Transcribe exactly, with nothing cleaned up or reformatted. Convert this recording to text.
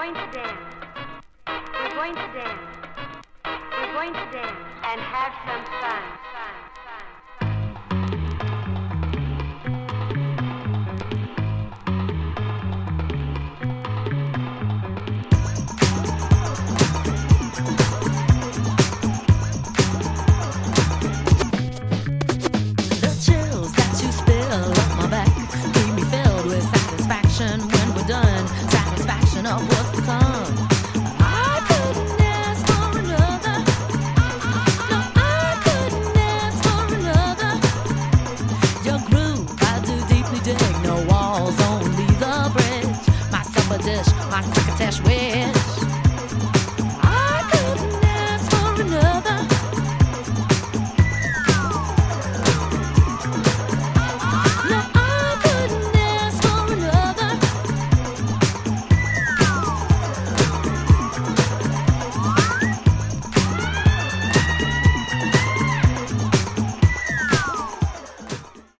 going to dance. We're going to dance. We're going to dance and have some fun. fun, fun, The chills that you spill up my back leave me filled with satisfaction when we're done. Satisfaction of what's to come. I couldn't ask for another. No, I couldn't ask for another. Your groove, I do deeply dig. No walls, only the bridge. Myself a dish, my crocketesh wish.